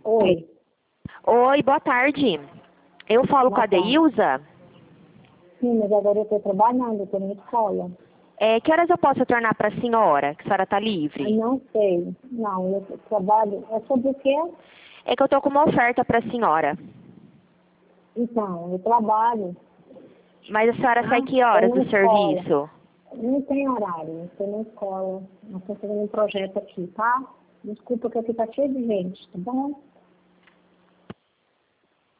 Oi. Oi, boa tarde. Eu falo com a Boa tarde. Deilza. Sim, mas agora eu estou trabalhando, estou na escola. Que horas eu posso retornar para a senhora, que a senhora está Eu livre? não sei. Não, eu trabalho. É sobre o quê? É que eu tô com uma oferta para a senhora. Então, eu trabalho. Mas a senhora sai que Estou horas na do escola. serviço? Não tem horário, estou na escola. Nós estamos fazendo um projeto aqui, tá? Desculpa que aqui está cheio de gente, tá bom?